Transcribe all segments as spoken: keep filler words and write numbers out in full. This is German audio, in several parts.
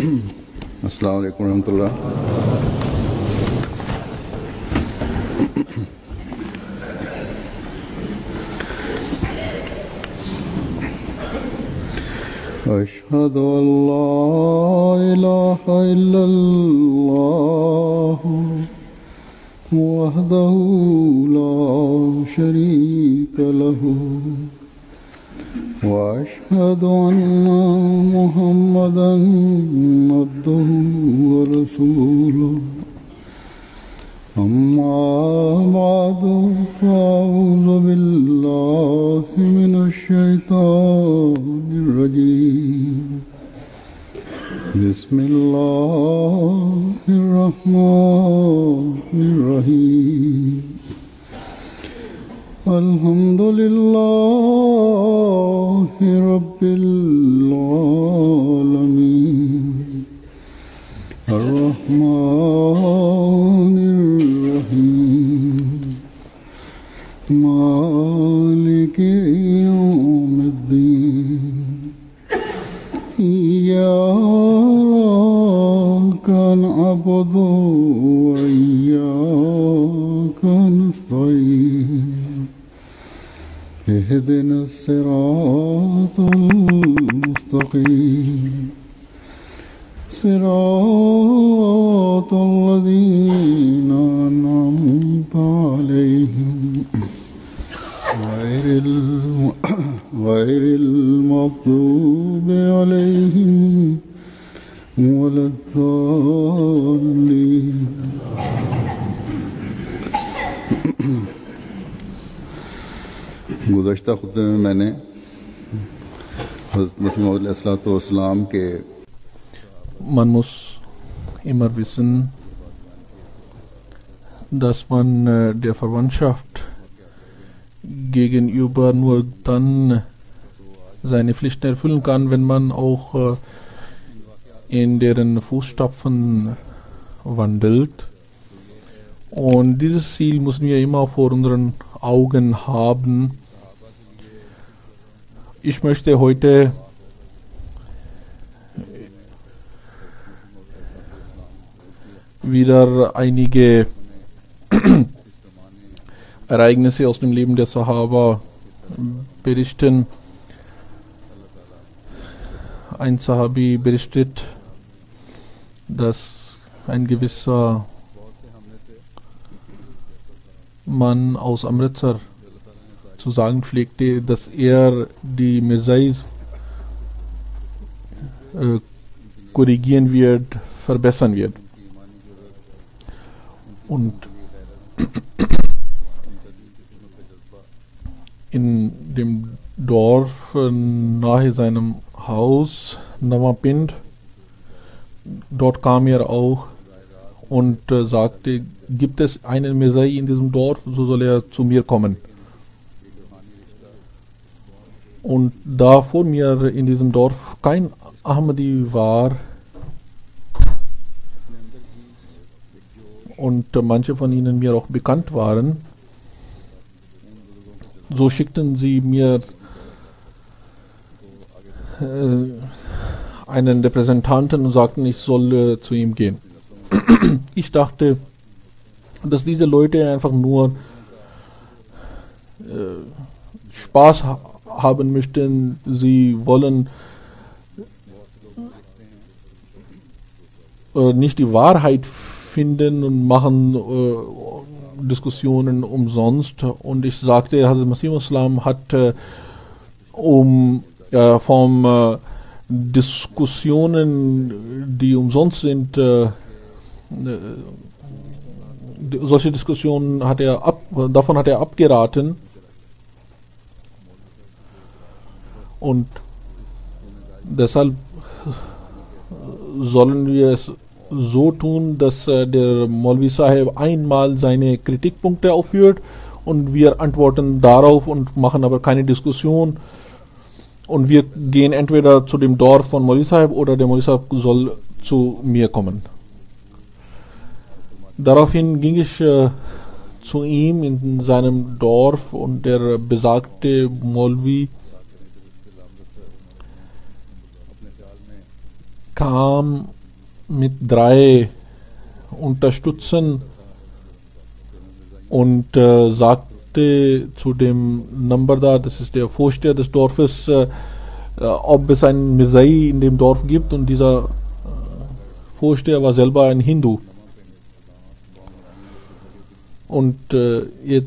अस्सलाम वालेकुम रहमतुल्लाह। अशहदु अल्ला इलाहा इल्लल्लाह वहदहु ला शरीका लहु वअशहदु अन्ना मुहम्मदन अब्दुहु व रसूलुहु अम्मा बअदु फ़अऊज़ु बिल्लाहि मिनश शैतानिर रजीम बिस्मिल्लाहिर रहमानिर रहीम अल्हम्दुलिल्लाहि रब्बिल आलमीन अर्रहमानिर रहीम मालिकि यौमिद्दीन इय्याका नअबुदु व इय्याका नस्तईन اهدنا الصراط المستقيم صراط الذين أنعمت عليهم غير غير المغضوب عليهم ولا الضالين गुज़श्ता खुतबे में मैंने हज़रत मसीह मौऊद अलैहिस्सलाम के Man muss immer wissen, dass man äh, der Verwandtschaft gegenüber nur dann seine Pflichten erfüllen kann, wenn man auch äh, in deren Fußstapfen wandelt. Und dieses Ziel müssen wir immer vor unseren Augen haben. Ich möchte heute wieder einige Ereignisse aus dem Leben der Sahaba berichten. Ein Sahabi berichtet, dass ein gewisser Mann aus Amritsar zu sagen pflegte, dass er die Mirzais äh, korrigieren wird, verbessern wird. Und in dem Dorf äh, nahe seinem Haus, Navapind, dort kam er auch und äh, sagte, gibt es einen Mirzai in diesem Dorf, so soll er zu mir kommen. Und da vor mir in diesem Dorf kein Ahmadi war und äh, manche von ihnen mir auch bekannt waren, so schickten sie mir äh, einen Repräsentanten und sagten, ich soll äh, zu ihm gehen. Ich dachte, dass diese Leute einfach nur äh, Spaß ha- haben möchten. Sie wollen äh, nicht die Wahrheit finden und machen äh, Diskussionen umsonst. Und ich sagte, Hazrat Masih Islam hat äh, um äh, vom äh, Diskussionen, die umsonst sind, äh, solche Diskussionen hat er ab, davon hat er abgeraten. Und deshalb sollen wir es so tun, dass äh, der Maulvi Sahib einmal seine Kritikpunkte aufführt und wir antworten darauf und machen aber keine Diskussion. Und wir gehen entweder zu dem Dorf von Maulvi Sahib oder der Maulvi Sahib soll zu mir kommen. Daraufhin ging ich äh, zu ihm in seinem Dorf und der besagte Maulvi kam mit drei unterstützen und äh, sagte zu dem Nambardar, das ist der Vorsteher des Dorfes, äh, ob es einen Mirzai in dem Dorf gibt, und dieser äh, Vorsteher war selber ein Hindu. Und äh, er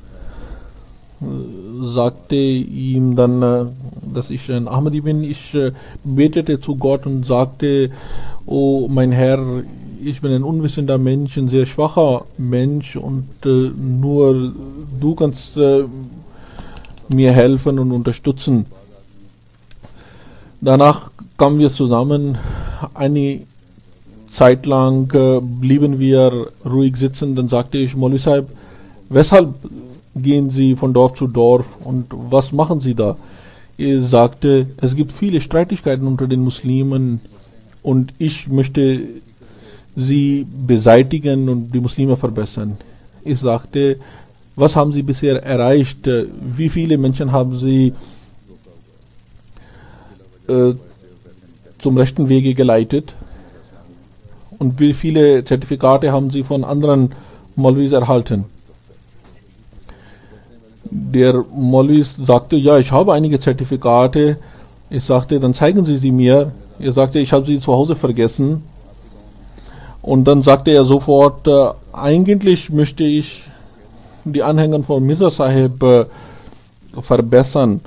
sagte ihm dann, äh, dass ich ein Ahmadi bin. Ich äh, betete zu Gott und sagte: Oh mein Herr, ich bin ein unwissender Mensch, ein sehr schwacher Mensch, und äh, nur du kannst äh, mir helfen und unterstützen. Danach kamen wir zusammen. Eine Zeit lang äh, blieben wir ruhig sitzen. Dann sagte ich: Maulvi Sahib, weshalb gehen Sie von Dorf zu Dorf und was machen Sie da? Er sagte: Es gibt viele Streitigkeiten unter den Muslimen und ich möchte sie beseitigen und die Muslime verbessern. Ich sagte: Was haben Sie bisher erreicht? Wie viele Menschen haben Sie äh, zum rechten Wege geleitet? Und wie viele Zertifikate haben Sie von anderen Maulvis erhalten? Der Maulvi sagte: Ja, ich habe einige Zertifikate. Ich sagte: Dann zeigen Sie sie mir. Er sagte: Ich habe sie zu Hause vergessen. Und dann sagte er sofort: äh, Eigentlich möchte ich die Anhänger von Mirza Sahib äh, verbessern.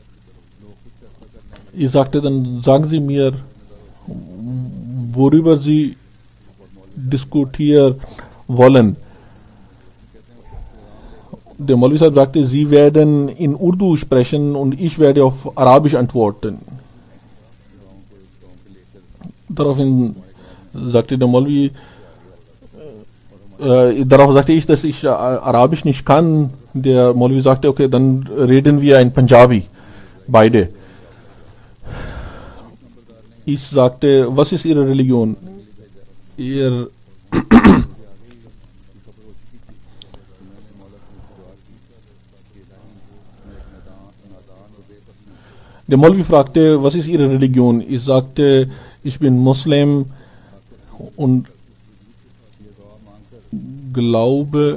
Ich sagte: Dann sagen Sie mir, worüber Sie diskutieren wollen. Der Maulvi Sahib sagte: Sie werden in Urdu sprechen und ich werde auf Arabisch antworten. Daraufhin sagte der Maulvi, äh, darauf sagte ich, dass ich äh, Arabisch nicht kann. Der Maulvi sagte: Okay, dann reden wir in Punjabi, beide. Ich sagte: Was ist Ihre Religion? Er Der Maulvi fragte: Was ist Ihre Religion? Ich sagte: Ich bin Muslim und glaube,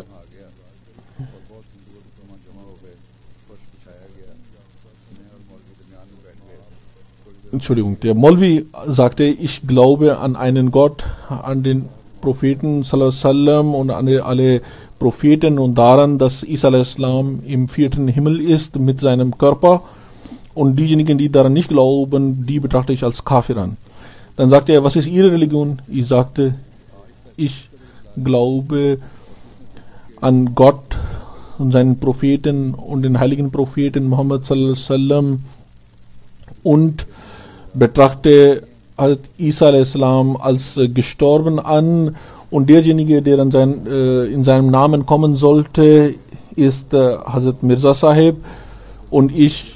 Entschuldigung, der Maulvi sagte: Ich glaube an einen Gott, an den Propheten sallallahu alaihi wasallam und an alle Propheten und daran, dass Isa alaihi salam im vierten Himmel ist mit seinem Körper. Und diejenigen, die daran nicht glauben, die betrachte ich als Kafir an. Dann sagte er: Was ist Ihre Religion? Ich sagte: Ich glaube an Gott und seinen Propheten und den heiligen Propheten Muhammad sallallahu alaihi wasallam und betrachte halt Isa alaihi salam als äh, gestorben an, und derjenige, der an sein, äh, in seinem Namen kommen sollte, ist äh, Hazrat Mirza Sahib, und ich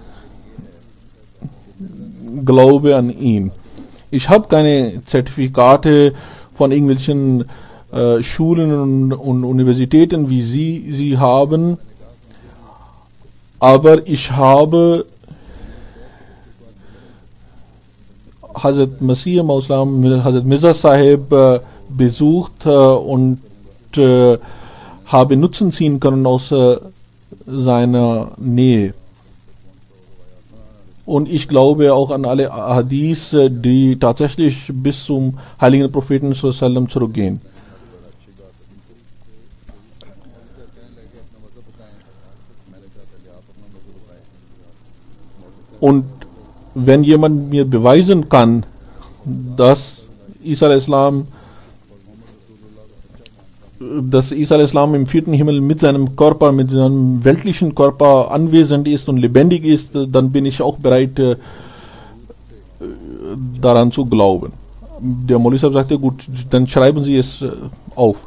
glaube an ihn. Ich habe keine Zertifikate von irgendwelchen äh, Schulen und, und Universitäten, wie Sie sie haben, aber ich habe Hazrat Masih Mauslam, Hazrat Mirza Sahib äh, besucht äh, und äh, habe Nutzen ziehen können aus äh, seiner Nähe. Und ich glaube auch an alle Hadith, die tatsächlich bis zum heiligen Propheten sallallahu alaihi wasallam zurückgehen. Und wenn jemand mir beweisen kann, dass Isa alaihi salam dass Isa alaihi salam im vierten Himmel mit seinem Körper, mit seinem weltlichen Körper anwesend ist und lebendig ist, dann bin ich auch bereit, äh, daran zu glauben. Der Maulvi Sahib sagte: Gut, dann schreiben Sie es äh, auf.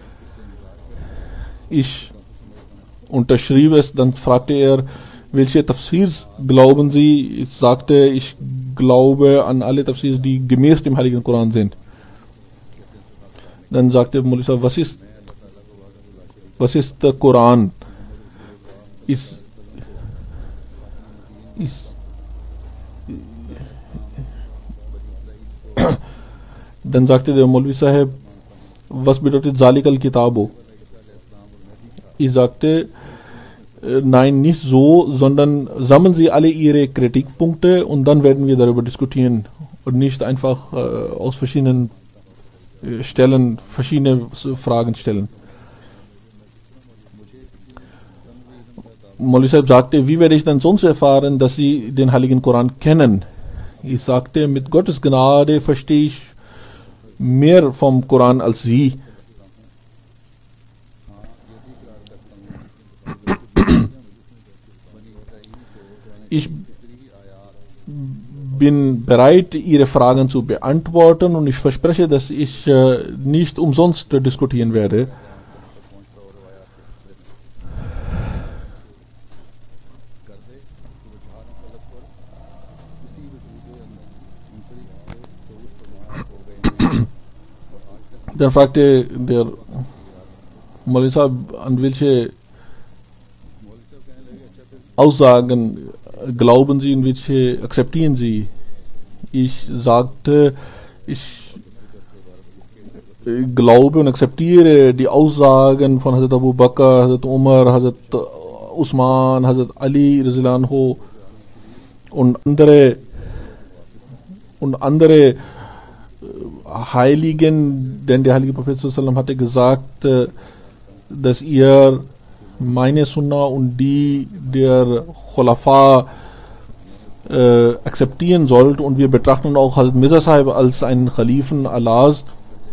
Ich unterschrieb es, dann fragte er: Welche Tafsirs glauben Sie? Ich sagte: Ich glaube an alle Tafsirs, die gemäß dem Heiligen Koran sind. Dann sagte Maulvi Sahib: Was ist, was ist der Koran? Ist, ist, Dann sagte der Maulvi Sahib, was bedeutet Zalikal Kitabo? Ich sagte, nein, nicht so, sondern sammeln Sie alle Ihre Kritikpunkte und dann werden wir darüber diskutieren und nicht einfach äh, aus verschiedenen äh, Stellen verschiedene Fragen stellen. Maulvi Sahib sagte, wie werde ich dann sonst erfahren, dass Sie den Heiligen Koran kennen? Ich sagte, mit Gottes Gnade verstehe ich mehr vom Koran als Sie. Ich bin bereit, Ihre Fragen zu beantworten und ich verspreche, dass ich äh, nicht umsonst diskutieren werde. Dann fragte der Maulvi Sahib, an welche Aussagen glauben Sie und welche akzeptieren Sie? Ich sagte, ich glaube und akzeptiere die Aussagen von Hazrat Abu Bakr, Hazrat Umar, Hazrat Usman, Hazrat Ali radhiyallahu anhu und andere und andere Heiligen, denn der heilige Prophet sallallahu alaihi wasallam hatte gesagt, dass ihr meine Sunna und die der Khulafa äh, akzeptieren sollt, und wir betrachten auch Hazrat Mirza Sahib als einen Khalifen Allahs.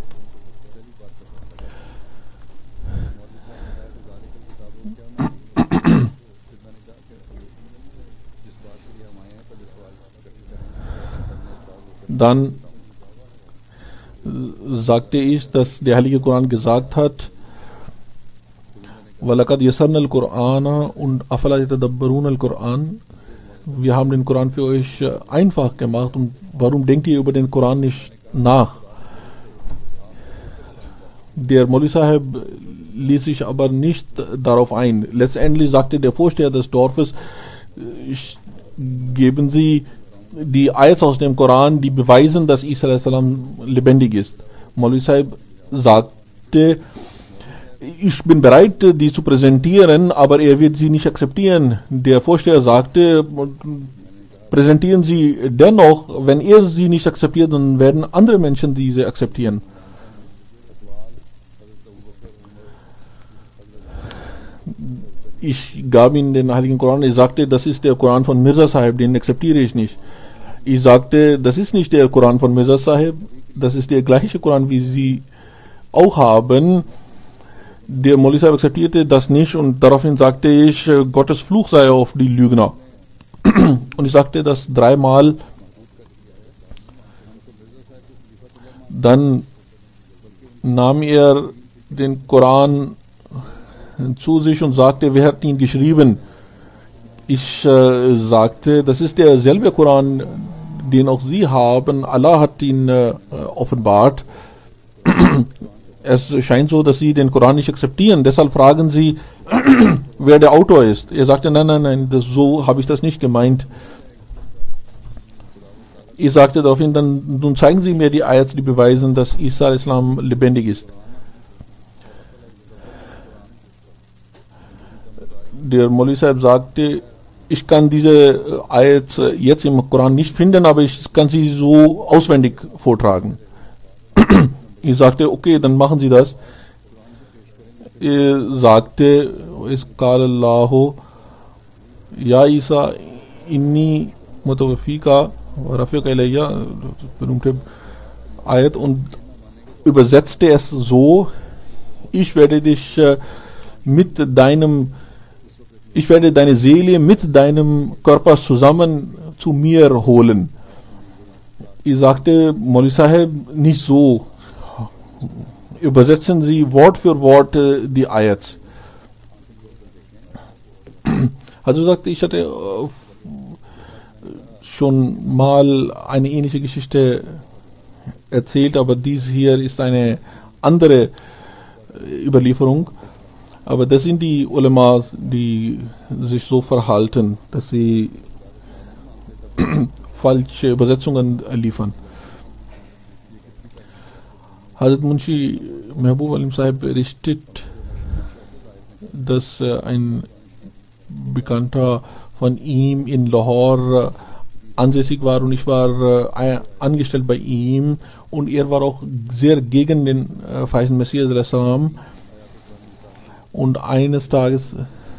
Dann sagte ich, dass der heilige Koran gesagt hat, وَلَقَدْ يَسَّرْنَا الْقُرْآنَ und أَفَلَا يَتَدَبَّرُونَ الْقُرْآنَ. Wir haben den Koran für euch einfach gemacht, und warum denkt ihr über den Koran nicht nach? Der Maulvi Sahib ließ sich aber nicht darauf ein. Letztendlich sagte der Vorsteher des Dorfes, geben Sie die Ayats aus dem Koran, die beweisen, dass Isa alayhi salam lebendig ist. Maulvi Sahib sagte, ich bin bereit, die zu präsentieren, aber er wird sie nicht akzeptieren. Der Vorsteher sagte, präsentieren Sie dennoch, wenn er sie nicht akzeptiert, dann werden andere Menschen diese akzeptieren. Ich gab ihm den Heiligen Koran, ich sagte, das ist der Koran von Mirza Sahib, den akzeptiere ich nicht. Ich sagte, das ist nicht der Koran von Mirza Sahib, das ist der gleiche Koran, wie Sie auch haben. Der Maulvi Sahib akzeptierte das nicht, und daraufhin sagte ich, Gottes Fluch sei auf die Lügner. Und ich sagte das dreimal. Dann nahm er den Koran zu sich und sagte, wer hat ihn geschrieben? Ich äh, sagte, das ist derselbe Koran, den auch Sie haben. Allah hat ihn äh, offenbart. Es scheint so, dass Sie den Koran nicht akzeptieren. Deshalb fragen Sie, wer der Autor ist. Er sagte, nein, nein, nein, das, so habe ich das nicht gemeint. Ich sagte daraufhin, dann nun zeigen Sie mir die Ayats, die beweisen, dass Isa alayhi salam lebendig ist. Der Maulvi Sahib sagte, ich kann diese Ayats jetzt im Koran nicht finden, aber ich kann sie so auswendig vortragen. Ich sagte, okay, dann machen Sie das. Er sagte, es qala Allahu ya Isa inni mutawaffika wa rafiqa ilayya, berühmte Ayat, und übersetzte es so, ich werde dich äh, mit deinem ich werde deine Seele mit deinem Körper zusammen zu mir holen. Ich sagte, Maulvi Sahib, nicht so. Übersetzen Sie Wort für Wort äh, die Ayats. Also sagte, ich hatte äh, schon mal eine ähnliche Geschichte erzählt, aber dies hier ist eine andere äh, Überlieferung. Aber das sind die Ulemas, die sich so verhalten, dass sie falsche Übersetzungen liefern. Hazrat Munshi Mehboob Alim Sahib berichtet, dass äh, ein Bekannter von ihm in Lahore äh, ansässig war und ich war äh, angestellt bei ihm und er war auch sehr gegen den äh, verheißenen Messias alayhi salam. Und eines Tages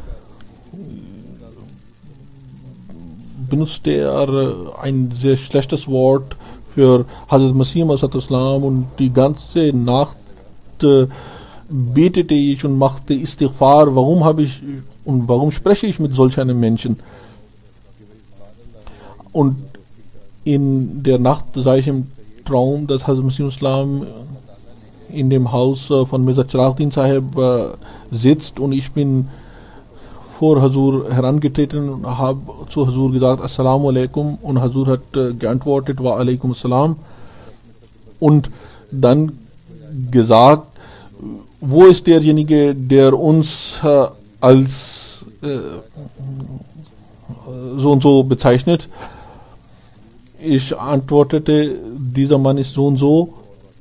benutzte er ein sehr schlechtes Wort für Hazrat Masih Maud und die ganze Nacht äh, betete ich und machte Istighfar, warum habe ich und warum spreche ich mit solch einem Menschen? Und in der Nacht sah ich im Traum, dass Hazrat Masih Maud in dem Haus von Mirza Chiraguddin Sahib äh, sitzt und ich bin vor Hazur herangetreten und habe zu Hazur gesagt, Assalamu alaikum, und Hazur hat äh, geantwortet, wa alaikum assalam, und dann gesagt, wo ist derjenige, der uns äh, als äh, so und so bezeichnet? Ich antwortete, dieser Mann ist so und so.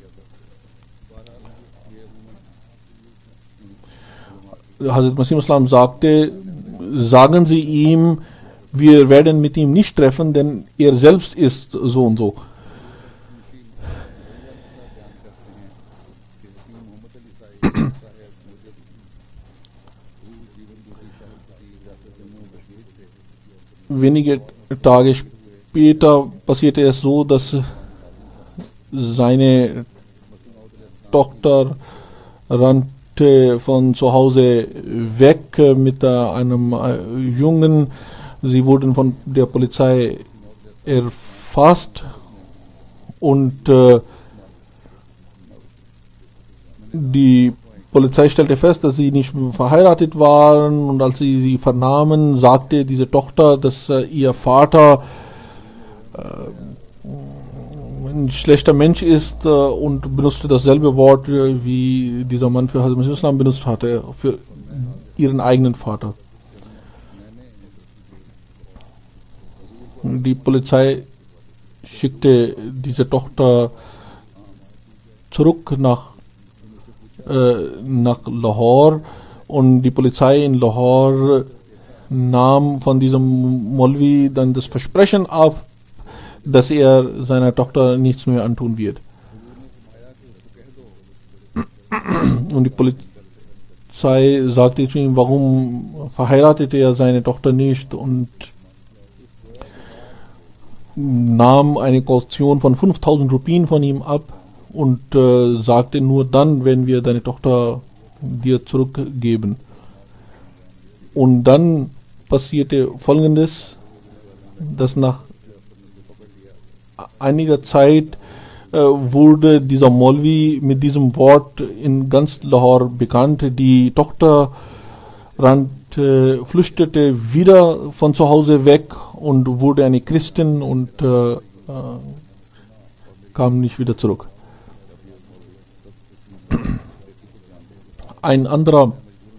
Hazrat Masih Maud sagte, sagen Sie ihm, wir werden mit ihm nicht treffen, denn er selbst ist so und so. Wenige Tage später passierte es so, dass seine Tochter rannte von zu Hause weg mit einem Jungen. Sie wurden von der Polizei erfasst und äh, die Polizei stellte fest, dass sie nicht verheiratet waren, und als sie sie vernahmen, sagte diese Tochter, dass äh, ihr Vater äh, ein schlechter Mensch ist äh, und benutzte dasselbe Wort, äh, wie dieser Mann für Hazrat Masih Maud benutzt hatte, für ihren eigenen Vater. Die Polizei schickte diese Tochter zurück nach, äh, nach Lahore, und die Polizei in Lahore nahm von diesem Molvi dann das Versprechen ab, dass er seiner Tochter nichts mehr antun wird. Und die Polizei sagte zu ihm, warum verheiratete er seine Tochter nicht, und nahm eine Kaution von fünftausend Rupien von ihm ab und äh, sagte, nur dann, wenn wir deine Tochter dir zurückgeben. Und dann passierte Folgendes, dass nach einiger Zeit äh, wurde dieser Molvi mit diesem Wort in ganz Lahore bekannt. Die Tochter rannte, flüchtete wieder von zu Hause weg und wurde eine Christin und äh, äh, kam nicht wieder zurück. Ein anderer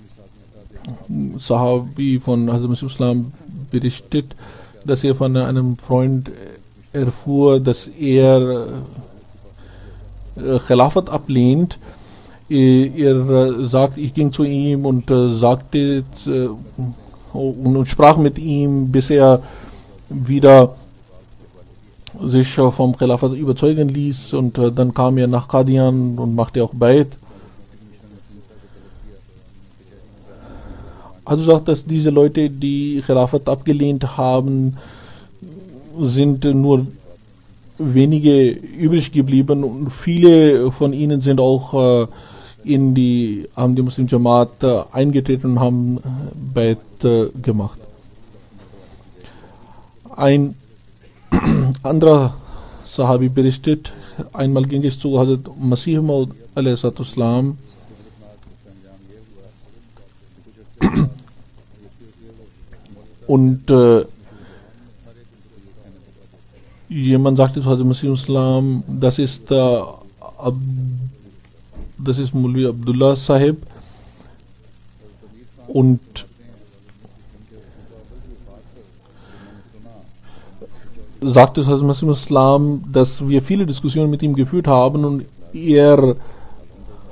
Sahabi von Hazrat Masih Maud berichtet, dass er von einem Freund erfuhr, dass er äh, Khilafat ablehnt. Er äh, sagt, ich ging zu ihm und äh, sagte äh, und, und sprach mit ihm, bis er wieder sich äh, vom Khilafat überzeugen ließ, und äh, dann kam er nach Qadian und machte auch Bayt. Also sagt, dass diese Leute, die Khilafat abgelehnt haben, sind nur wenige übrig geblieben, und viele von ihnen sind auch äh, in die Ahmadi Muslim Jamaat äh, eingetreten und haben Bayt äh, gemacht. Ein anderer Sahabi berichtet, einmal ging es zu Hazrat Masih Maud alaihi salam und äh, jemand sagte zu Hazrat Masih Maud, das ist äh, Ab, das ist Mulvi Abdullah Sahib, und sagte zu Hazrat Masih Maud, dass wir viele Diskussionen mit ihm geführt haben und er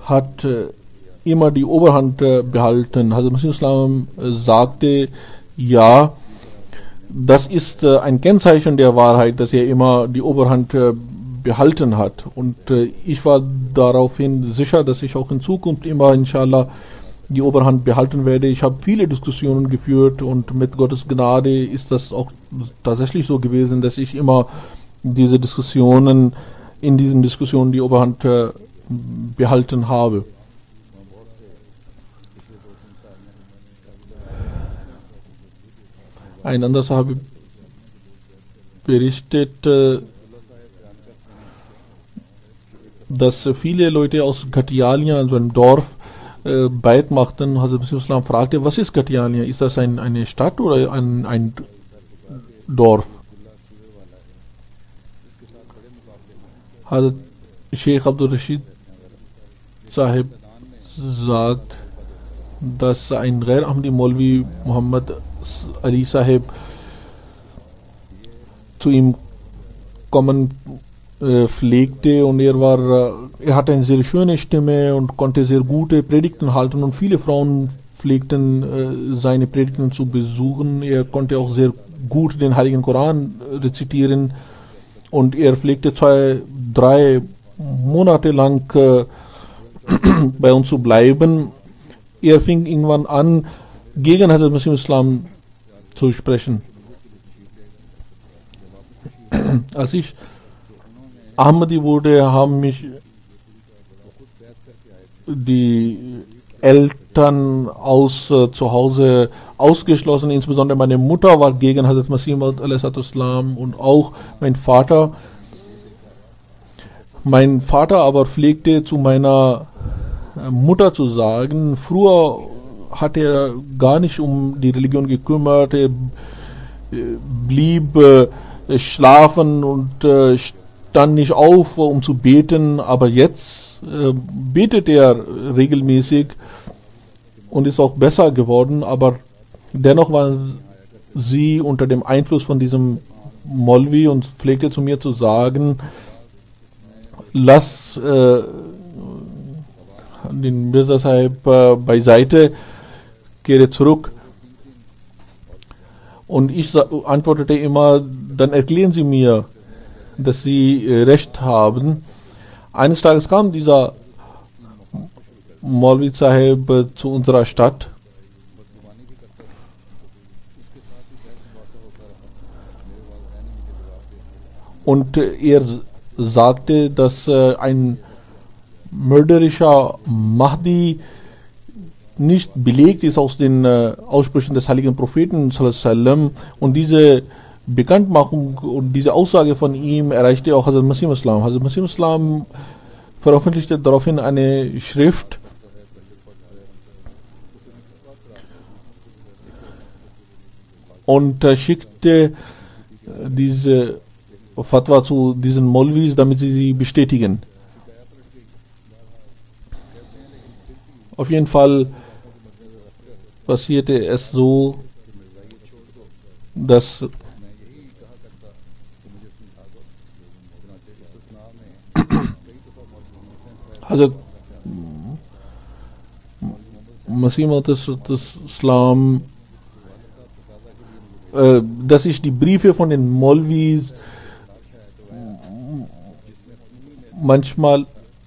hat äh, immer die Oberhand äh, behalten. Hazrat Masih Islam äh, sagte, ja, das ist äh, ein Kennzeichen der Wahrheit, dass er immer die Oberhand äh, behalten hat. Und äh, ich war daraufhin sicher, dass ich auch in Zukunft immer, inshallah, die Oberhand behalten werde. Ich habe viele Diskussionen geführt und mit Gottes Gnade ist das auch tatsächlich so gewesen, dass ich immer diese Diskussionen, in diesen Diskussionen die Oberhand äh, behalten habe. Ein anderer Sahabi berichtet, äh, dass viele Leute aus Gatialia, also einem Dorf, äh, Beit machten. Hazrat Masih Islam fragte, was ist Gatialia? Ist das ein, eine Stadt oder ein, ein Dorf? Hazrat Sheikh Abdul Rashid Sahib sagt, dass ein Ghair Ahmadi Maulvi Muhammad Ali Sahib zu ihm kommen äh, pflegte und er war, äh, er hatte eine sehr schöne Stimme und konnte sehr gute Predigten halten und viele Frauen pflegten äh, seine Predigten zu besuchen. Er konnte auch sehr gut den Heiligen Koran rezitieren und er pflegte zwei, drei Monate lang äh, bei uns zu bleiben. Er fing irgendwann an, gegen Hazrat Masih Islam zu sprechen. Als ich Ahmadi wurde, haben mich die Eltern aus äh, zu Hause ausgeschlossen. Insbesondere meine Mutter war gegen Hazrat Masih Islam und auch mein Vater. Mein Vater aber pflegte zu meiner Mutter zu sagen, früher hat er gar nicht um die Religion gekümmert, er blieb äh, schlafen und äh, stand nicht auf, um zu beten, aber jetzt äh, betet er regelmäßig und ist auch besser geworden, aber dennoch war sie unter dem Einfluss von diesem Maulvi und pflegte zu mir zu sagen, lass äh, den Mirza Sahib äh, beiseite, kehre zurück. Und ich antwortete immer, dann erklären Sie mir, dass Sie äh, Recht haben. Eines Tages kam dieser Maulvi Sahib äh, zu unserer Stadt und äh, er sagte, dass äh, ein mörderischer Mahdi nicht belegt ist aus den äh, Aussprüchen des heiligen Propheten sallam, und diese Bekanntmachung und diese Aussage von ihm erreichte auch Hazrat Masih Islam. Hazrat Masih Islam veröffentlichte daraufhin eine Schrift und äh, schickte diese Fatwa zu diesen Maulvis, damit sie sie bestätigen. Auf jeden Fall passierte es so, dass Hazrat Masih Islam, äh, dass ich die Briefe von den Maulvis manchmal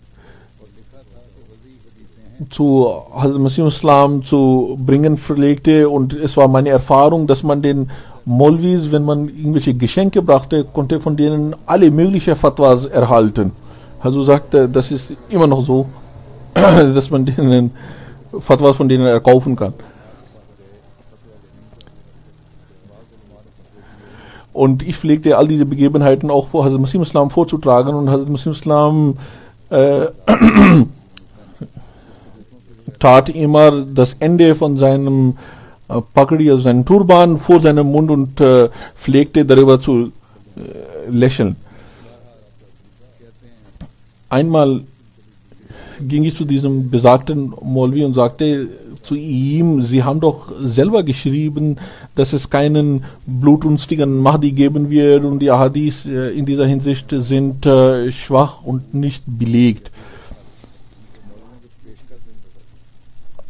zu Hazrat Masih Islam zu bringen pflegte, und es war meine Erfahrung, dass man den Maulvis, wenn man irgendwelche Geschenke brachte, konnte von denen alle möglichen Fatwas erhalten. Also sagte, das ist immer noch so, dass man denen Fatwas von denen erkaufen kann. Und ich pflegte all diese Begebenheiten auch vor Hazrat Masih Islam vorzutragen, und Hazrat Masih Islam äh, tat immer das Ende von seinem äh, Pakri, also seinen Turban, vor seinem Mund und äh, pflegte darüber zu äh, lächeln. Einmal ging ich zu diesem besagten Maulvi und sagte zu ihm, Sie haben doch selber geschrieben, dass es keinen blutrünstigen Mahdi geben wird, und die Ahadith äh, in dieser Hinsicht sind äh, schwach und nicht belegt.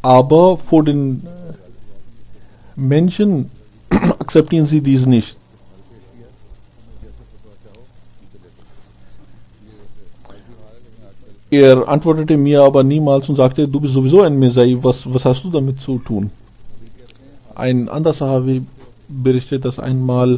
aber vor den Menschen akzeptieren sie dies nicht. Er antwortete mir aber niemals und sagte, du bist sowieso ein Mesai, was, was hast du damit zu tun? Ein anderer Sahabi berichtet, dass einmal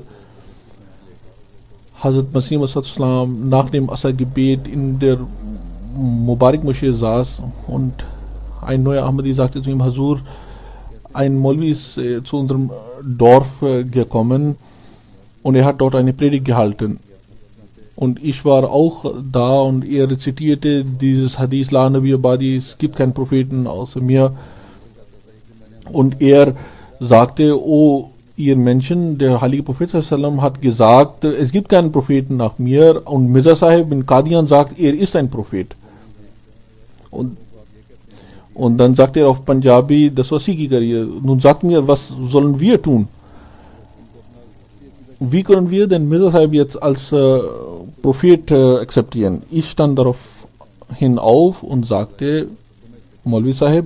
Hazrat Masih Maud nach dem Asr-Gebet in der Mubarak-Moschee saß und ein neuer Ahmadi sagte zu ihm, Hazur, ein Maulvi ist äh, zu unserem Dorf äh, gekommen und er hat dort eine Predigt gehalten. Und ich war auch da und er rezitierte dieses Hadith, La Nabi Abadi, es gibt keinen Propheten außer mir. Und er sagte, oh ihr Menschen, der heilige Prophet sallam hat gesagt, es gibt keinen Propheten nach mir. Und Mirza Sahib bin Qadian sagt, er ist ein Prophet. Und, und dann sagt er auf Punjabi, das was Sie kariye. Nun sagt mir, was sollen wir tun? Wie können wir den Mirza Sahib jetzt als äh, Prophet äh, akzeptieren? Ich stand daraufhin auf und sagte, Maulvi Sahib,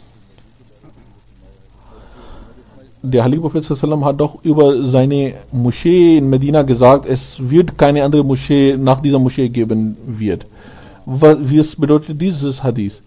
der heilige Prophet sallam hat doch über seine Moschee in Medina gesagt, es wird keine andere Moschee nach dieser Moschee geben wird. Was bedeutet dieses Hadith?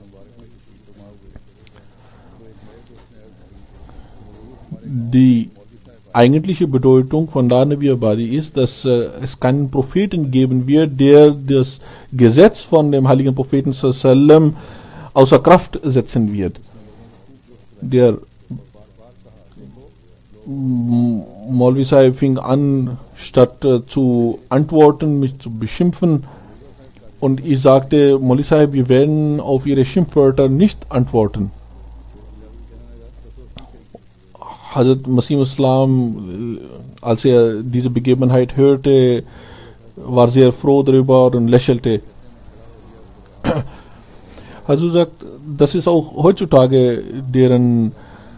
Die eigentliche Bedeutung von La Nabi Abadi ist, dass äh, es keinen Propheten geben wird, der das Gesetz von dem heiligen Propheten sallam außer Kraft setzen wird. Der Maulvi Sahib fing an, statt äh, zu antworten, mich zu beschimpfen. Und ich sagte, Maulvi Sahib, wir werden auf Ihre Schimpfwörter nicht antworten. Hazrat Masih Islam, als er diese Begebenheit hörte, war sehr froh darüber und lächelte. Also sagt, das ist auch heutzutage deren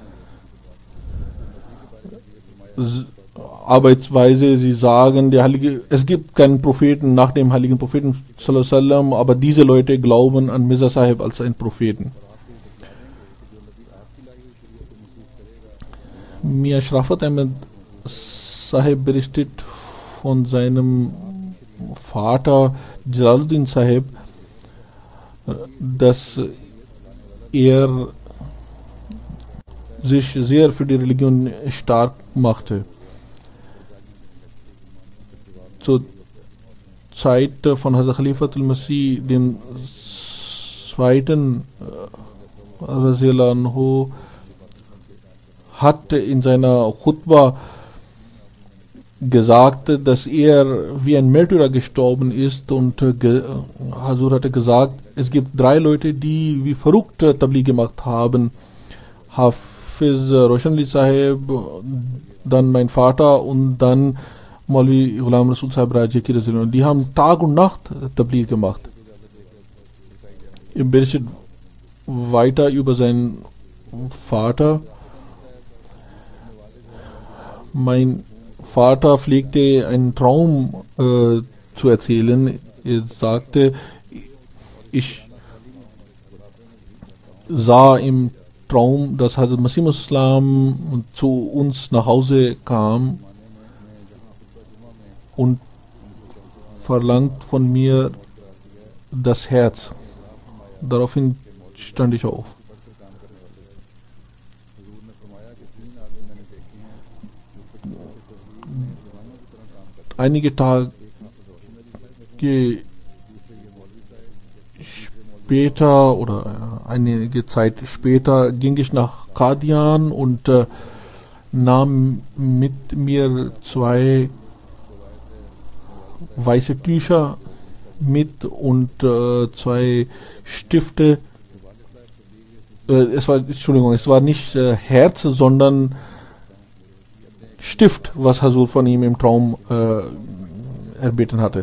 Arbeitsweise. Sie sagen, der Heilige, es gibt keinen Propheten nach dem heiligen Propheten sallallahu alaihi wasallam, aber diese Leute glauben an Mirza Sahib als einen Propheten. Mir Shrafat Ahmed Sahib berichtet von seinem Vater Jalaluddin Sahib, dass er sich sehr für die Religion stark machte. Zur Zeit von Hazrat Khalifatul Masih, dem zweiten Radhiyallahu anhu, hat in seiner Khutbah gesagt, dass er wie ein Märtyrer gestorben ist und ge Hazur hatte gesagt, es gibt drei Leute, die wie verrückt Tabligh gemacht haben. Hafiz Roshanli Sahib, dann mein Vater und dann Maulvi Ghulam Rasul Sahib Rajeki Rasul. Die haben Tag und Nacht Tabligh gemacht. Er berichtet weiter über seinen Vater. Mein Vater pflegte einen Traum äh, zu erzählen. Er sagte, ich sah im Traum, dass Hazrat Masih Maud Islam zu uns nach Hause kam und verlangt von mir das Herz. Daraufhin stand ich auf. Einige Tage später oder einige Zeit später ging ich nach Qadian und äh, nahm mit mir zwei weiße Tücher mit und äh, zwei Stifte. Äh, es war, Entschuldigung, es war nicht äh, Herz, sondern Stift, was Hazur von ihm im Traum äh, erbeten hatte.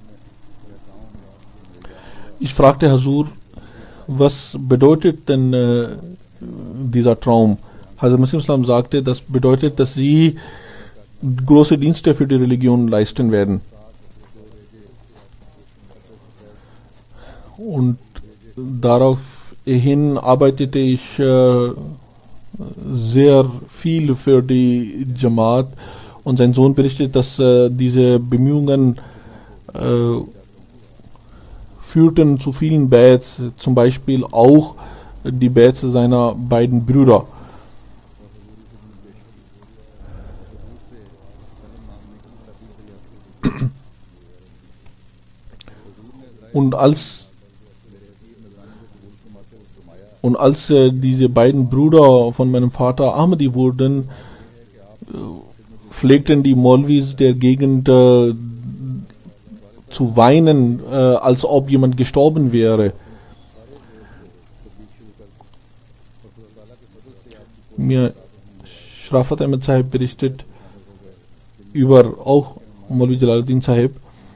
Ich fragte Hazur, was bedeutet denn äh, dieser Traum? Hazrat Masih Islam sagte, das bedeutet, dass sie große Dienste für die Religion leisten werden. Und darauf hin arbeitete ich äh, sehr viel für die Jamaat, und sein Sohn berichtet, dass äh, diese Bemühungen äh, führten zu vielen Bats, zum Beispiel auch die Bats seiner beiden Brüder. Und als und als äh, diese beiden Brüder von meinem Vater Ahmadi wurden, äh, pflegten die Maulvis der Gegend äh, zu weinen, äh, als ob jemand gestorben wäre. Mir Shrafat Ahmed Sahib berichtet über auch Maulvi Jalaluddin Sahib,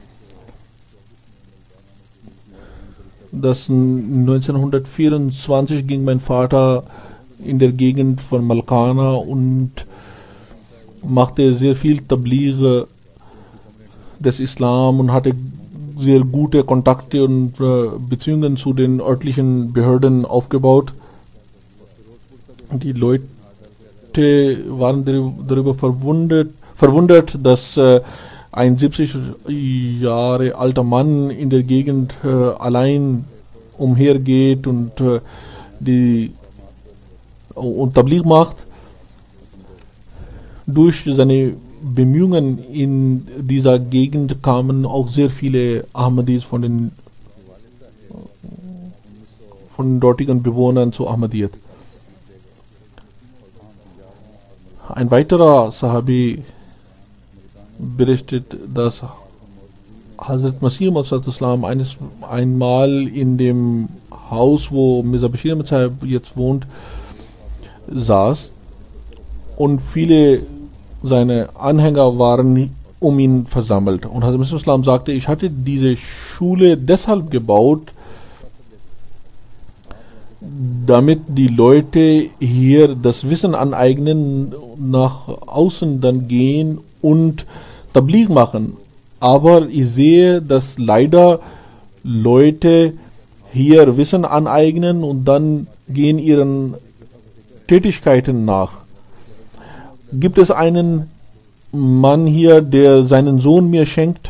dass neunzehnhundertvierundzwanzig ging mein Vater in der Gegend von Malkana und machte sehr viel Tabligh des Islam und hatte sehr gute Kontakte und äh, Beziehungen zu den örtlichen Behörden aufgebaut. Die Leute waren darüber verwundert, verwundert dass äh, ein siebzig Jahre alter Mann in der Gegend äh, allein umhergeht und äh, die und Tabligh macht. Durch seine Bemühungen in dieser Gegend kamen auch sehr viele Ahmadis von den von den dortigen Bewohnern zu Ahmadiyyat. Ein weiterer Sahabi berichtet, dass Hazrat Masih Maud eines einmal in dem Haus, wo Mirza Bashir Ahmad Sahib jetzt wohnt, saß und viele seine Anhänger waren um ihn versammelt. Und Hazrat Masih sagte, ich hatte diese Schule deshalb gebaut, damit die Leute hier das Wissen aneignen, nach außen dann gehen und Tabligh machen. Aber ich sehe, dass leider Leute hier Wissen aneignen und dann gehen ihren Tätigkeiten nach. Gibt es einen Mann hier, der seinen Sohn mir schenkt?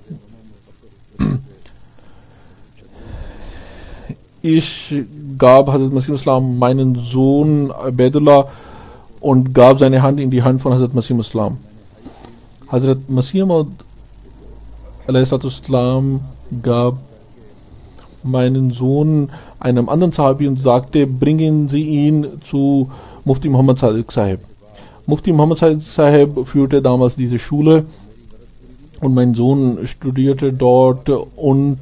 Ich gab Hazrat Masih Islam meinen Sohn Abedullah und gab seine Hand in die Hand von Hazrat Masih Islam. Hazrat Masih Maud Islam gab meinen Sohn einem anderen Sahabi und sagte, bringen Sie ihn zu Mufti Muhammad Sadiq Sahib. Mufti Muhammad Sadiq Sahib führte damals diese Schule und mein Sohn studierte dort und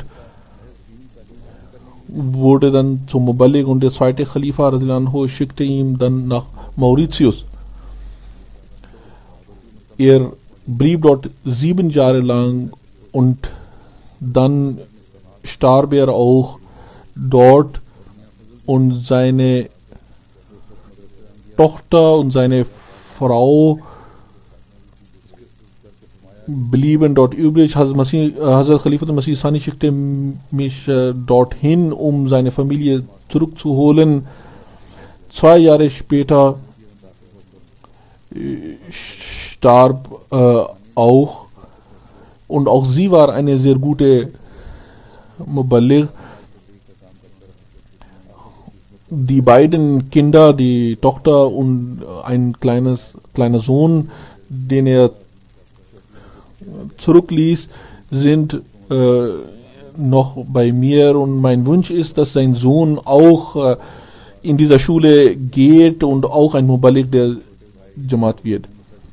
wurde dann zum Muballigh, und der zweite Khalifa radhiyallahu anhu schickte ihn dann nach Mauritius. Er blieb dort sieben Jahre lang und dann starb er auch dort, und seine Tochter und seine Frau blieben dort übrig. Hazrat, Masih, Hazrat Khalifatul Masih Sani schickte mich äh, dorthin, um seine Familie zurückzuholen. Zwei Jahre später äh, starb äh, auch, und auch sie war eine sehr gute Muballigh. Die beiden Kinder, die Tochter und ein kleines, kleiner Sohn, den er zurückließ, sind äh, noch bei mir, und mein Wunsch ist, dass sein Sohn auch äh, in dieser Schule geht und auch ein Muballigh der Jamaat wird.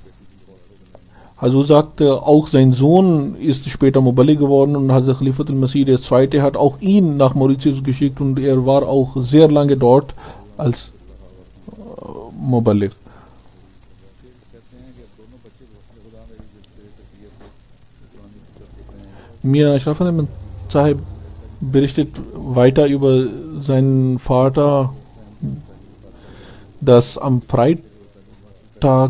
Also sagte, auch sein Sohn ist später Muballigh geworden, und Hazrat Khalifatul Masih der Zweite hat auch ihn nach Mauritius geschickt, und er war auch sehr lange dort als äh, Muballigh. Mir Shrafat Ahmed Sahib berichtet weiter über seinen Vater, dass am Freitag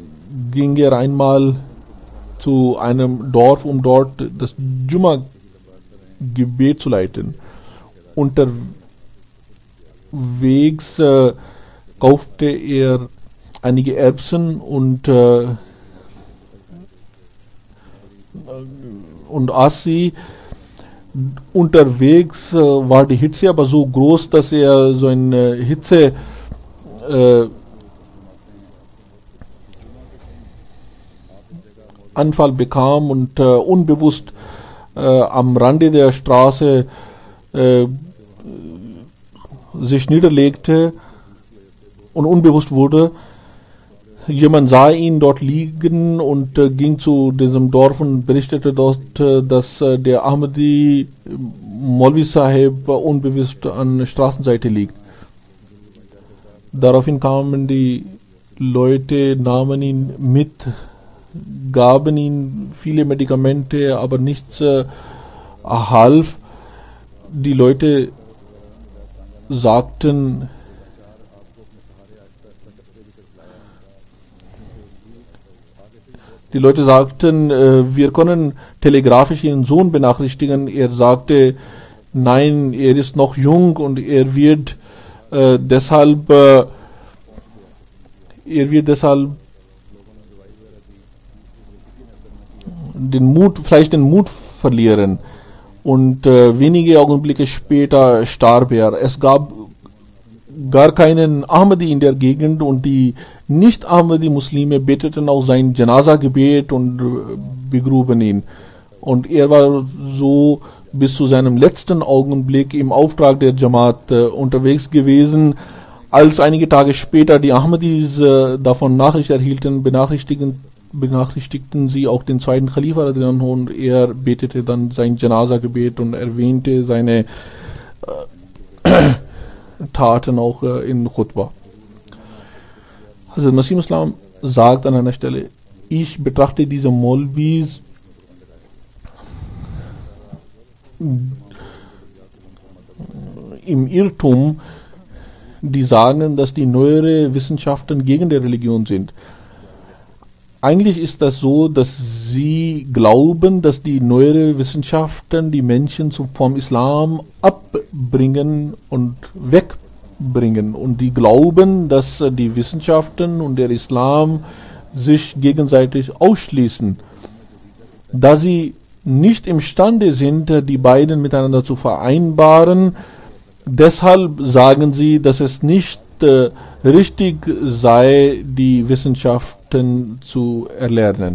ging er einmal zu einem Dorf, um dort das Jumma Gebet zu leiten. Unterwegs äh, kaufte er einige Erbsen und, äh, und aß sie. Unterwegs äh, war die Hitze aber so groß, dass er so eine Hitze äh, Anfall bekam und äh, unbewusst äh, am Rande der Straße äh, sich niederlegte und unbewusst wurde. Jemand sah ihn dort liegen und äh, ging zu diesem Dorf und berichtete dort, äh, dass äh, der Ahmadi Maulvi Sahib äh, unbewusst an der Straßenseite liegt. Daraufhin kamen die Leute, nahmen ihn mit, gaben ihm viele Medikamente, aber nichts äh, half. Die Leute sagten, Die Leute sagten, äh, wir können telegrafisch ihren Sohn benachrichtigen. Er sagte, nein, er ist noch jung und er wird äh, deshalb, äh, er wird deshalb den Mut, vielleicht den Mut verlieren. Und äh, wenige Augenblicke später starb er. Es gab gar keinen Ahmadi in der Gegend und die Nicht-Ahmadi-Muslime beteten auch sein Janaza-Gebet und äh, begruben ihn. Und er war so bis zu seinem letzten Augenblick im Auftrag der Jamaat äh, unterwegs gewesen. Als einige Tage später die Ahmadis äh, davon Nachricht erhielten, benachrichtigten, benachrichtigten sie auch den zweiten Khalifa und er betete dann sein Janaza-Gebet und erwähnte seine äh, Taten auch äh, in Khutbah. Also Masih Islam sagt an einer Stelle, ich betrachte diese Maulvis im Irrtum, die sagen, dass die neuere Wissenschaften gegen die Religion sind. Eigentlich ist das so, dass sie glauben, dass die neuere Wissenschaften die Menschen vom Islam abbringen und wegbringen. Und die glauben, dass die Wissenschaften und der Islam sich gegenseitig ausschließen. Da sie nicht imstande sind, die beiden miteinander zu vereinbaren, deshalb sagen sie, dass es nicht äh, richtig sei, die Wissenschaften zu erlernen.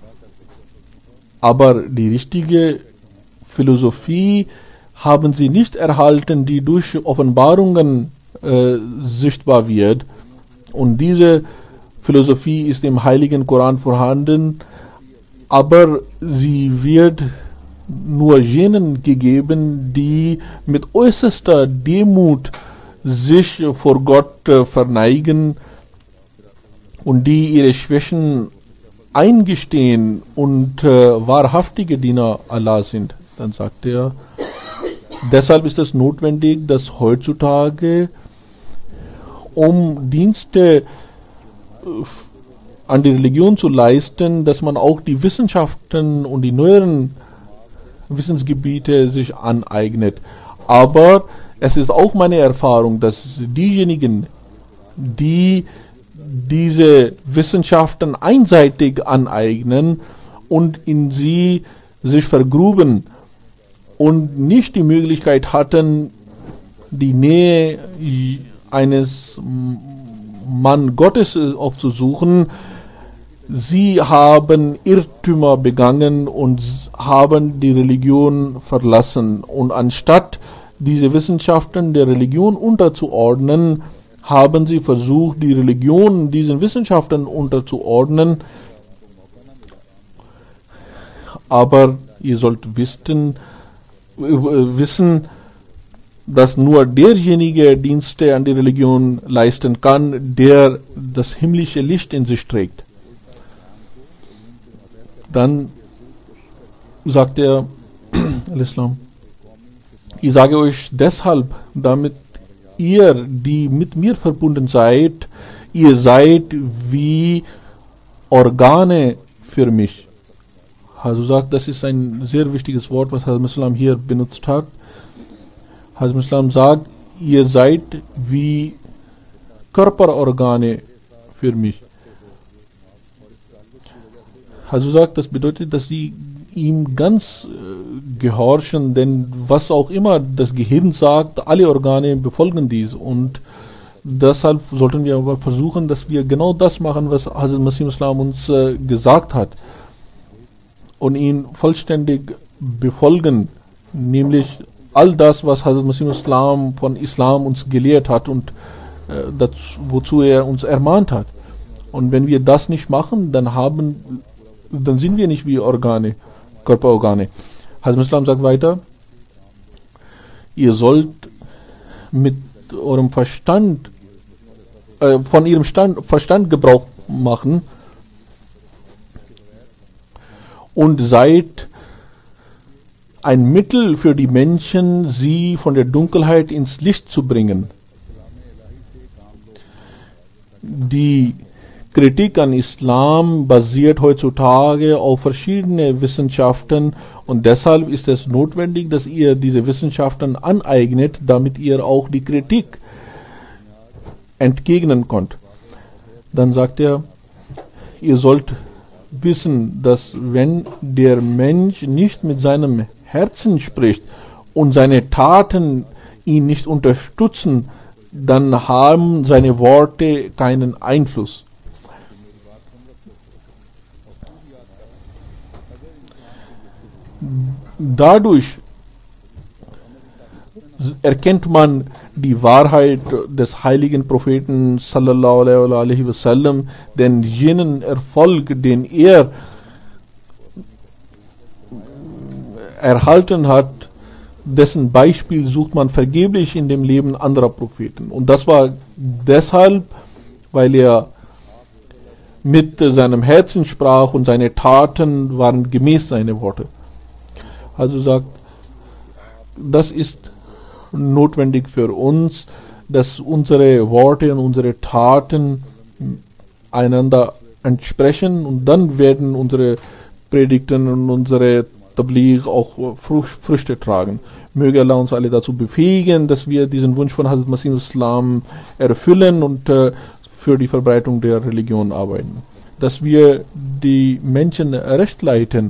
Aber die richtige Philosophie haben sie nicht erhalten, die durch Offenbarungen äh, sichtbar wird. Und diese Philosophie ist im Heiligen Koran vorhanden, aber sie wird nur jenen gegeben, die mit äußerster Demut sich vor Gott äh, verneigen und die ihre Schwächen eingestehen und äh, wahrhaftige Diener Allah sind. Dann sagt er, deshalb ist es notwendig, dass heutzutage, um Dienste äh, an die Religion zu leisten, dass man auch die Wissenschaften und die neueren Wissensgebiete sich aneignet. Aber es ist auch meine Erfahrung, dass diejenigen, die diese Wissenschaften einseitig aneignen und in sie sich vergruben und nicht die Möglichkeit hatten, die Nähe eines Mann Gottes aufzusuchen, sie haben Irrtümer begangen und haben die Religion verlassen. Und anstatt diese Wissenschaften der Religion unterzuordnen, haben sie versucht, die Religion diesen Wissenschaften unterzuordnen. Aber ihr sollt wissen, äh, wissen, dass nur derjenige Dienste an die Religion leisten kann, der das himmlische Licht in sich trägt. Dann sagt er, Al-Islam, ich sage euch deshalb, damit ihr, die mit mir verbunden seid, ihr seid wie Organe für mich. Also sagt, das ist ein sehr wichtiges Wort, was Hazrat Islam hier benutzt hat. Hazrat Islam sagt, ihr seid wie Körperorgane für mich. Also sagt, das bedeutet, dass sie ihm ganz äh, gehorchen, denn was auch immer das Gehirn sagt, alle Organe befolgen dies, und deshalb sollten wir aber versuchen, dass wir genau das machen, was Hazrat Masih Islam uns äh, gesagt hat, und ihn vollständig befolgen, nämlich all das, was Hazrat Masih Islam von Islam uns gelehrt hat und äh, das, wozu er uns ermahnt hat. Und wenn wir das nicht machen, dann haben, dann sind wir nicht wie Organe, Körperorgane. Hazrat Islam sagt weiter, ihr sollt mit eurem Verstand, äh, von ihrem Stand, Verstand Gebrauch machen und seid ein Mittel für die Menschen, sie von der Dunkelheit ins Licht zu bringen. Die Kritik an Islam basiert heutzutage auf verschiedene Wissenschaften, und deshalb ist es notwendig, dass ihr diese Wissenschaften aneignet, damit ihr auch die Kritik entgegnen könnt. Dann sagt er, ihr sollt wissen, dass wenn der Mensch nicht mit seinem Herzen spricht und seine Taten ihn nicht unterstützen, dann haben seine Worte keinen Einfluss. Dadurch erkennt man die Wahrheit des heiligen Propheten sallallahu alaihi wasallam, denn jenen Erfolg, den er erhalten hat, dessen Beispiel sucht man vergeblich in dem Leben anderer Propheten. Und das war deshalb, weil er mit seinem Herzen sprach und seine Taten waren gemäß seine Worte. Also sagt, das ist notwendig für uns, dass unsere Worte und unsere Taten einander entsprechen, und dann werden unsere Predigten und unsere Tabligh auch Früchte tragen. Möge Allah uns alle dazu befähigen, dass wir diesen Wunsch von Hazrat Masih Islam erfüllen und äh, für die Verbreitung der Religion arbeiten. Dass wir die Menschen recht leiten,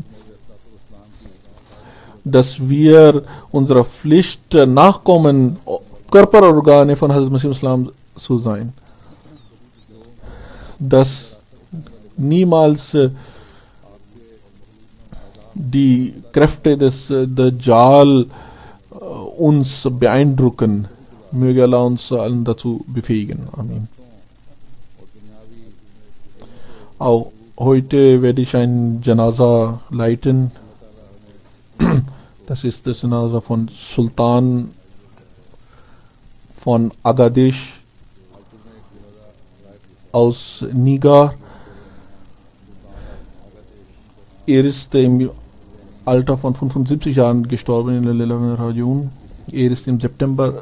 dass wir unserer Pflicht nachkommen, Körperorgane von Hazrat Masih Islam zu sein. Dass niemals äh, die Kräfte des äh, Dajjal äh, uns beeindrucken. Möge Allah uns allen dazu befähigen. Amen. Auch heute werde ich ein Janaza leiten. Das ist das Janaza von Sultan von Agadesh aus Nigar. Er ist im Alter von fünfundsiebzig Jahren gestorben in der Rajon. Er ist im September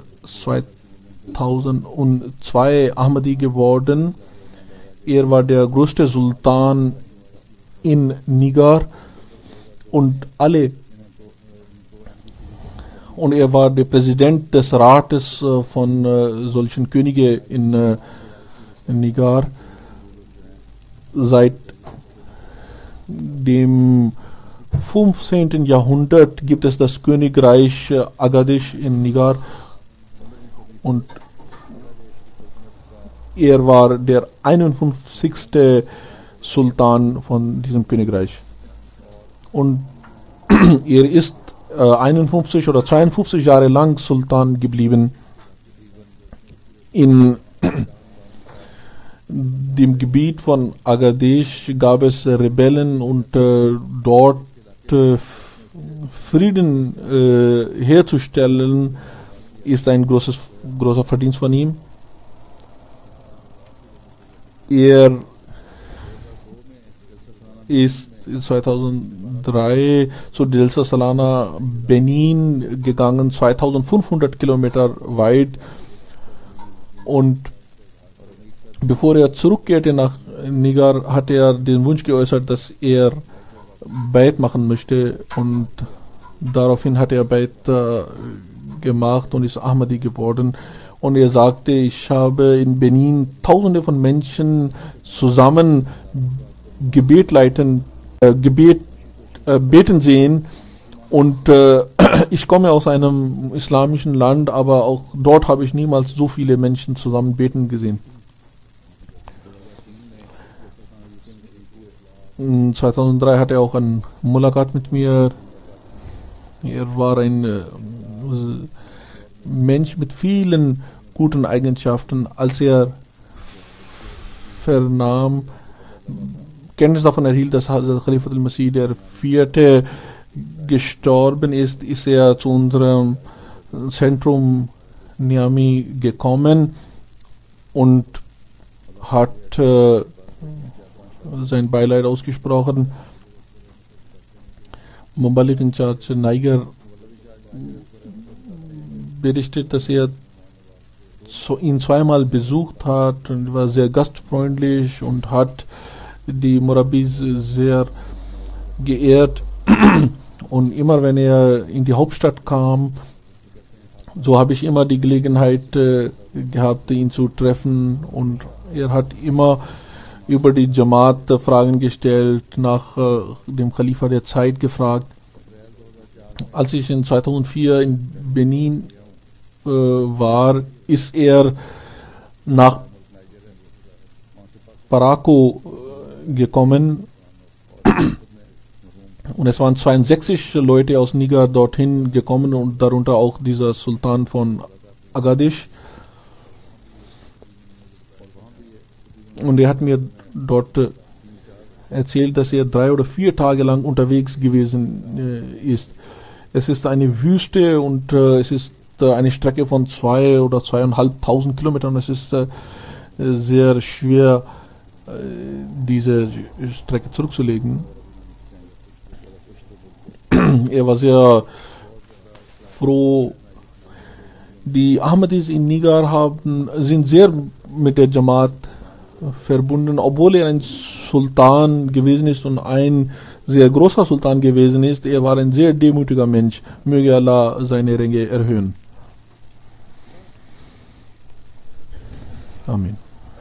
zweitausendzwei Ahmadi geworden. Er war der größte Sultan in Nigar und alle und er war der Präsident des Rates äh, von äh, solchen Könige in, äh, in Nigar. Seit dem fünfzehnten Jahrhundert gibt es das Königreich äh, Agadesh in Nigar, und er war der einundfünfzigste Sultan von diesem Königreich. Und er ist äh, einundfünfzig oder zweiundfünfzig Jahre lang Sultan geblieben. In dem Gebiet von Agadesh gab es Rebellen, und äh, dort äh, Frieden äh, herzustellen ist ein großes, großer Verdienst von ihm. Er ist zweitausenddrei zu Jalsa Salana Benin gegangen, zweitausendfünfhundert Kilometer weit, und bevor er zurückkehrte nach Niger, hat er den Wunsch geäußert, dass er Bayt machen möchte, und daraufhin hat er Bayt äh, gemacht und ist Ahmadi geworden. Und er sagte, ich habe in Benin tausende von Menschen zusammen Gebet leiten, äh, Gebet äh, beten sehen, und äh, ich komme aus einem islamischen Land, aber auch dort habe ich niemals so viele Menschen zusammen beten gesehen. zweitausenddrei hatte er auch ein Mulakat mit mir. Er war ein äh, Mensch mit vielen guten Eigenschaften. Als er vernahm, Kenntnis davon erhielt, dass Khalifat al-Masih der Vierte gestorben ist, ist er zu unserem Zentrum Niamey gekommen und hat äh, sein Beileid ausgesprochen. Mubalik in Charge Niger berichtet, dass er ihn zweimal besucht hat und war sehr gastfreundlich und hat die Murabis sehr geehrt. Und immer wenn er in die Hauptstadt kam, so habe ich immer die Gelegenheit äh, gehabt, ihn zu treffen, und er hat immer über die Jamaat äh, Fragen gestellt, nach äh, dem Khalifa der Zeit gefragt. Als ich in zweitausendvier in Benin äh, war, ist er nach Parako äh, gekommen, und es waren zweiundsechzig Leute aus Niger dorthin gekommen, und darunter auch dieser Sultan von Agadesh. Und er hat mir dort äh, erzählt, dass er drei oder vier Tage lang unterwegs gewesen äh, ist. Es ist eine Wüste, und äh, es ist äh, eine Strecke von zwei oder zweieinhalbtausend Kilometern. Es ist äh, sehr schwer, äh, diese Strecke zurückzulegen. Er war sehr froh. Die Ahmadis in Niger haben, sind sehr mit der Jamaat verbunden, obwohl er ein Sultan gewesen ist und ein sehr großer Sultan gewesen ist. Er war ein sehr demütiger Mensch. Möge Allah seine Ränge erhöhen. Amen.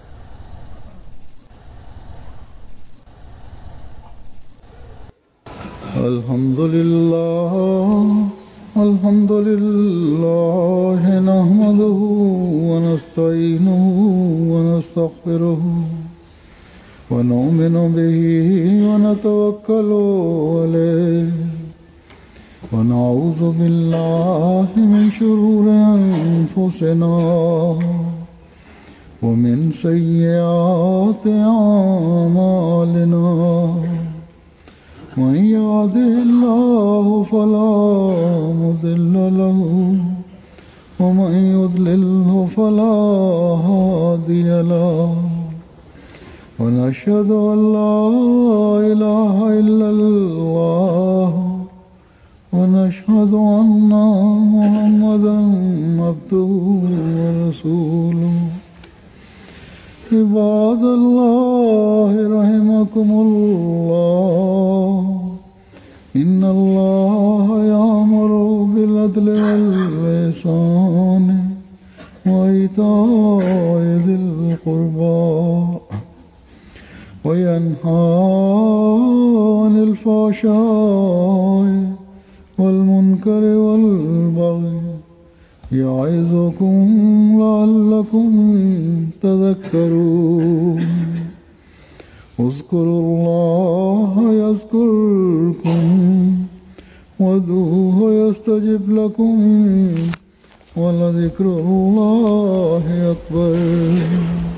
Alhamdulillah, Alhamdulillah, nahmaduhu wa nasta'inuhu wa nastaghfiruhu wa nu'minu bihi wa natawakkalu alayhi wa na'udhu billahi min shururi anfusina wa min sayyiati a'malina. من يهده الله فلا مضل له ومن يضلله فلا هادي له ونشهد أن لا إله إلا الله ونشهد أن محمدا عبده ورسوله. عباد الله رحمكم الله إن الله يأمر بالعدل والإحسان وإيتاء ذي القربى وينهى عن الفحشاء والمنكر والبغي يعظكم لعلكم تذكرون. اذكروا الله يذكركم وادعوه يستجب لكم ولذكر الله أكبر.